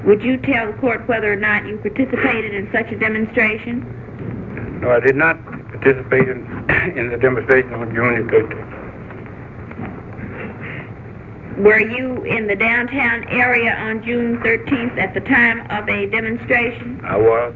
Would you tell the court whether or not you participated in such a demonstration? No, I did not participate in the demonstration on June the 13th. Were you in the downtown area on June 13th at the time of a demonstration? I was.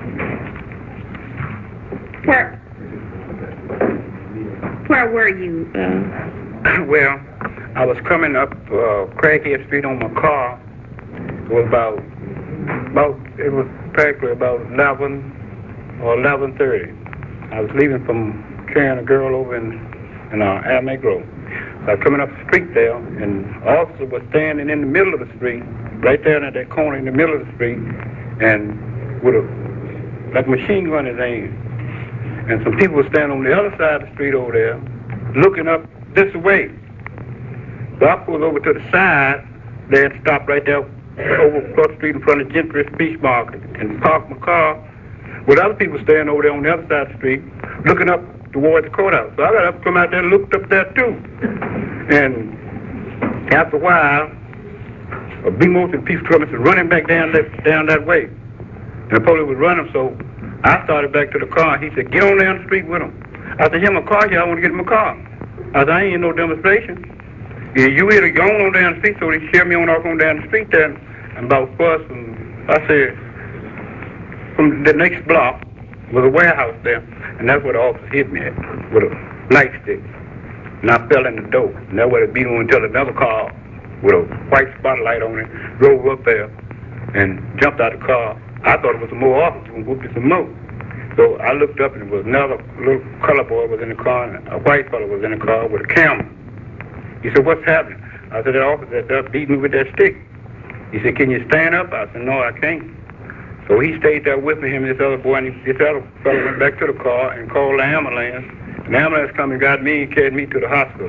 Where were you? Well, I was coming up Craighead Street on my car. It was it was practically about 11 or 11:30. I was leaving from carrying a girl over in Almagro. So I was coming up the street there, and an officer was standing in the middle of the street, right there at that corner in the middle of the street, and with a machine gun in his hand. And some people were standing on the other side of the street over there, looking up this way. So I pulled over to the side there and stopped right there over across the street in front of Gentry Fish Market and parked my car with other people standing over there on the other side of the street, looking up towards the courthouse. So I got up, come out there and looked up there too. And after a while, a big motion piece of truck was running back down that way. And the police was running, so I started back to the car. He said, "Get on down the street with him." I said, "Yeah, my car here. I want to get in my car." I said, "I ain't in no demonstration." Yeah, you either go on down the street, so they share me on off on down the street there, and about first, and I said, from the next block was a warehouse there, and that's where the officer hit me at with a nightstick, and I fell in the door, and that's where they beat me until another car with a white spotlight on it drove up there and jumped out of the car. I thought it was some more officers and whooped it some more. So I looked up, and it was another little color boy was in the car, and a white fellow was in the car with a camera. He said, "What's happening?" I said, "That officer beat me with that stick." He said, "Can you stand up?" I said, "No, I can't." So he stayed there with me, him and this other boy, and this other fellow went back to the car and called the ambulance. And the ambulance come and got me and carried me to the hospital.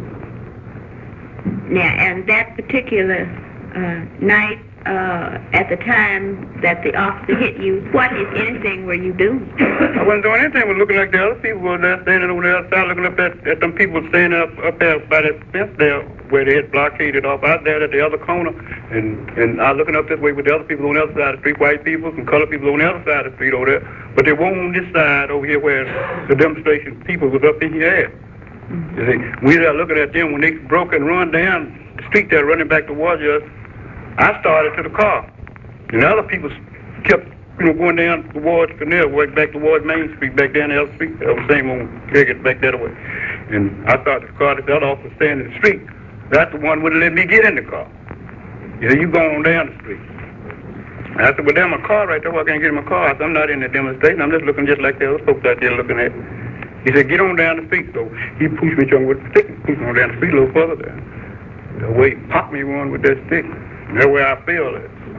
Now, and that particular night, at the time that the officer hit you, what, if anything, were you doing? I wasn't doing anything. I was looking like the other people were there standing over the other side, looking up at them people standing up there by that fence there where they had blockaded off out there at the other corner. And I was looking up this way with the other people on the other side of the street, white people and colored people on the other side of the street over there. But they weren't on this side over here where the demonstration people was up in here. You see, we were looking at them when they broke and run down the street there running back towards us. I started to the car. And the other people kept going down towards Canal, back towards Main Street, back down the other street. That was the same one, get back that way. And I started the car, the other officer standing in the street. That's the one wouldn't let me get in the car. He said, "You going on down the street." And I said, "Well, there's my car right there. Why can't I get in my car?" I said, "I'm not in the demonstration. I'm just looking just like the other folks out there looking at." He said, "Get on down the street." So he pushed me with the stick and pushed me on down the street a little further there. The way he popped me one with that stick. And that's where I fell at.